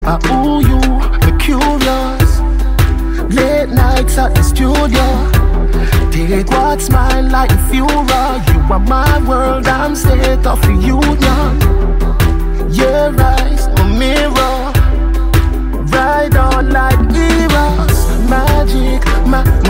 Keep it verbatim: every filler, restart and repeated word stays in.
I owe you, the curious. Late nights at the studio. Take what's mine like a funeral. You are my world, I'm state of the union. Your eyes, my mirror. Ride on like heroes. Magic, my